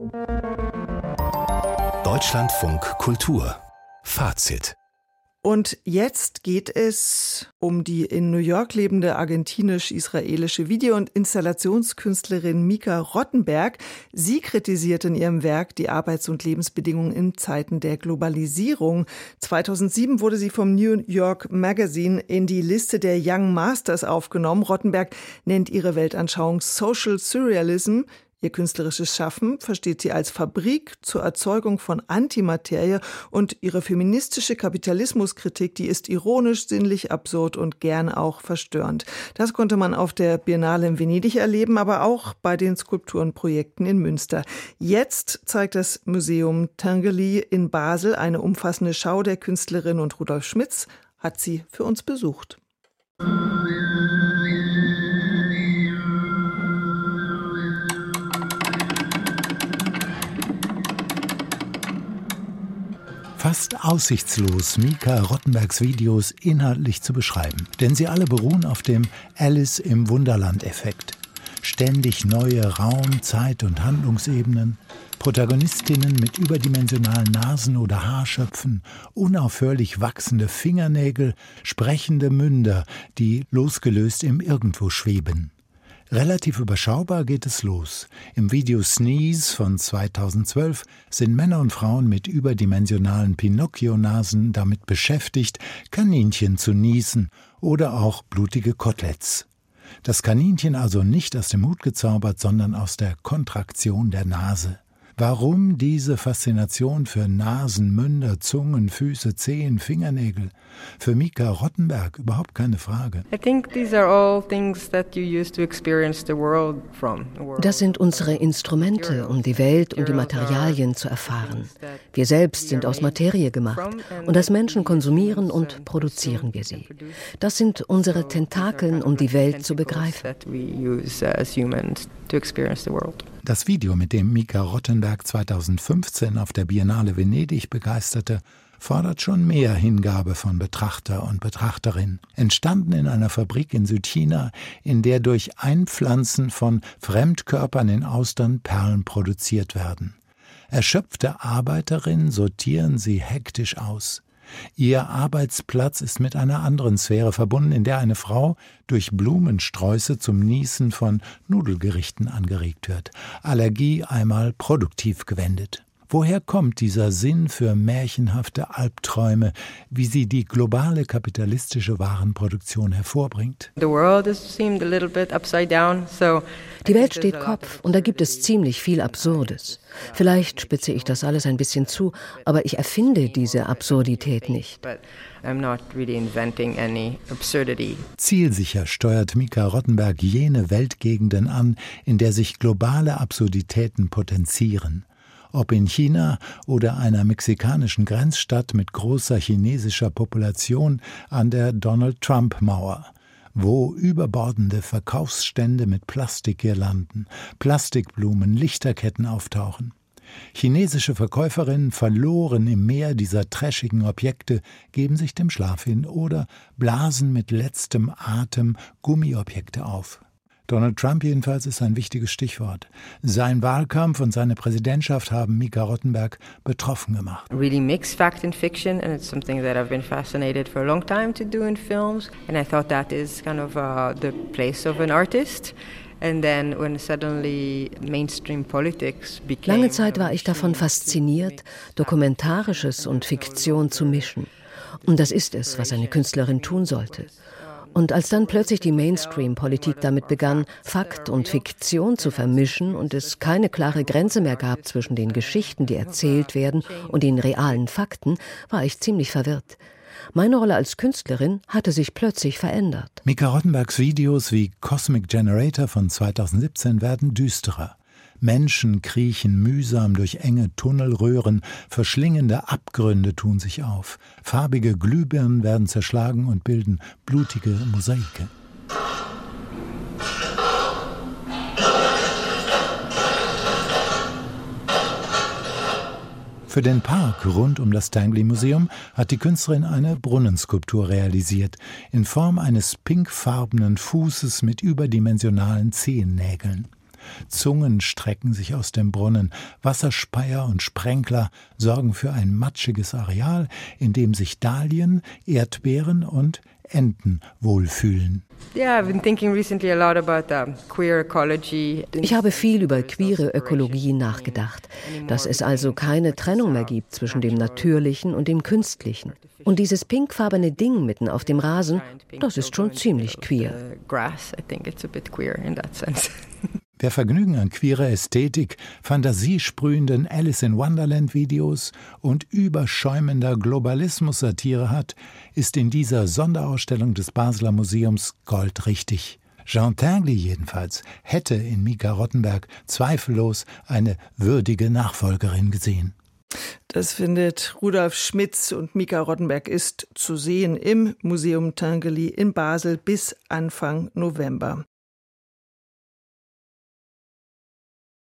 Deutschlandfunk Kultur Fazit. Und jetzt geht es um die in New York lebende argentinisch-israelische Video- und Installationskünstlerin Mika Rottenberg. Sie kritisiert in ihrem Werk die Arbeits- und Lebensbedingungen in Zeiten der Globalisierung. 2007 wurde sie vom New York Magazine in die Liste der Young Masters aufgenommen. Rottenberg nennt ihre Weltanschauung Social Surrealism. Ihr künstlerisches Schaffen versteht sie als Fabrik zur Erzeugung von Antimaterie und ihre feministische Kapitalismuskritik, die ist ironisch, sinnlich, absurd und gern auch verstörend. Das konnte man auf der Biennale in Venedig erleben, aber auch bei den Skulpturenprojekten in Münster. Jetzt zeigt das Museum Tinguely in Basel eine umfassende Schau der Künstlerin und Rudolf Schmitz hat sie für uns besucht. Fast aussichtslos, Mika Rottenbergs Videos inhaltlich zu beschreiben. Denn sie alle beruhen auf dem Alice-im-Wunderland-Effekt. Ständig neue Raum-, Zeit- und Handlungsebenen, Protagonistinnen mit überdimensionalen Nasen- oder Haarschöpfen, unaufhörlich wachsende Fingernägel, sprechende Münder, die losgelöst im Irgendwo schweben. Relativ überschaubar geht es los. Im Video Sneeze von 2012 sind Männer und Frauen mit überdimensionalen Pinocchio-Nasen damit beschäftigt, Kaninchen zu niesen oder auch blutige Koteletts. Das Kaninchen also nicht aus dem Hut gezaubert, sondern aus der Kontraktion der Nase. Warum diese Faszination für Nasen, Münder, Zungen, Füße, Zehen, Fingernägel? Für Mika Rottenberg überhaupt keine Frage. Das sind unsere Instrumente, um die Welt und die Materialien zu erfahren. Wir selbst sind aus Materie gemacht und als Menschen konsumieren und produzieren wir sie. Das sind unsere Tentakeln, um die Welt zu begreifen. Das Video, mit dem Mika Rottenberg 2015 auf der Biennale Venedig begeisterte, fordert schon mehr Hingabe von Betrachter und Betrachterin. Entstanden in einer Fabrik in Südchina, in der durch Einpflanzen von Fremdkörpern in Austern Perlen produziert werden. Erschöpfte Arbeiterinnen sortieren sie hektisch aus. Ihr Arbeitsplatz ist mit einer anderen Sphäre verbunden, in der eine Frau durch Blumensträuße zum Niesen von Nudelgerichten angeregt wird. Allergie einmal produktiv gewendet. Woher kommt dieser Sinn für märchenhafte Albträume, wie sie die globale kapitalistische Warenproduktion hervorbringt? Die Welt steht Kopf und da gibt es ziemlich viel Absurdes. Vielleicht spitze ich das alles ein bisschen zu, aber ich erfinde diese Absurdität nicht. Zielsicher steuert Mika Rottenberg jene Weltgegenden an, in der sich globale Absurditäten potenzieren. Ob in China oder einer mexikanischen Grenzstadt mit großer chinesischer Population an der Donald-Trump-Mauer, wo überbordende Verkaufsstände mit Plastikgirlanden, Plastikblumen, Lichterketten auftauchen. Chinesische Verkäuferinnen, verloren im Meer dieser trashigen Objekte, geben sich dem Schlaf hin oder blasen mit letztem Atem Gummiobjekte auf. Donald Trump jedenfalls ist ein wichtiges Stichwort. Sein Wahlkampf und seine Präsidentschaft haben Mika Rottenberg betroffen gemacht. Really mix fact and fiction, and it's something that I've been fascinated for a long time to do in films, and I thought that is kind of the place of an artist. And then when suddenly mainstream politics became... Lange Zeit war ich davon fasziniert, Dokumentarisches und Fiktion zu mischen. Und das ist es, was eine Künstlerin tun sollte. Und als dann plötzlich die Mainstream-Politik damit begann, Fakt und Fiktion zu vermischen und es keine klare Grenze mehr gab zwischen den Geschichten, die erzählt werden, und den realen Fakten, war ich ziemlich verwirrt. Meine Rolle als Künstlerin hatte sich plötzlich verändert. Mika Rottenbergs Videos wie Cosmic Generator von 2017 werden düsterer. Menschen kriechen mühsam durch enge Tunnelröhren, verschlingende Abgründe tun sich auf. Farbige Glühbirnen werden zerschlagen und bilden blutige Mosaike. Für den Park rund um das Tinguely Museum hat die Künstlerin eine Brunnenskulptur realisiert, in Form eines pinkfarbenen Fußes mit überdimensionalen Zehennägeln. Zungen strecken sich aus dem Brunnen, Wasserspeier und Sprenkler sorgen für ein matschiges Areal, in dem sich Dahlien, Erdbeeren und Enten wohlfühlen. Ich habe viel über queere Ökologie nachgedacht, dass es also keine Trennung mehr gibt zwischen dem Natürlichen und dem Künstlichen. Und dieses pinkfarbene Ding mitten auf dem Rasen, das ist schon ziemlich queer. Wer Vergnügen an queerer Ästhetik, fantasiesprühenden Alice-in-Wonderland-Videos und überschäumender Globalismus-Satire hat, ist in dieser Sonderausstellung des Basler Museums goldrichtig. Jean Tinguely jedenfalls hätte in Mika Rottenberg zweifellos eine würdige Nachfolgerin gesehen. Das findet Rudolf Schmitz, und Mika Rottenberg ist zu sehen im Museum Tinguely in Basel bis Anfang November.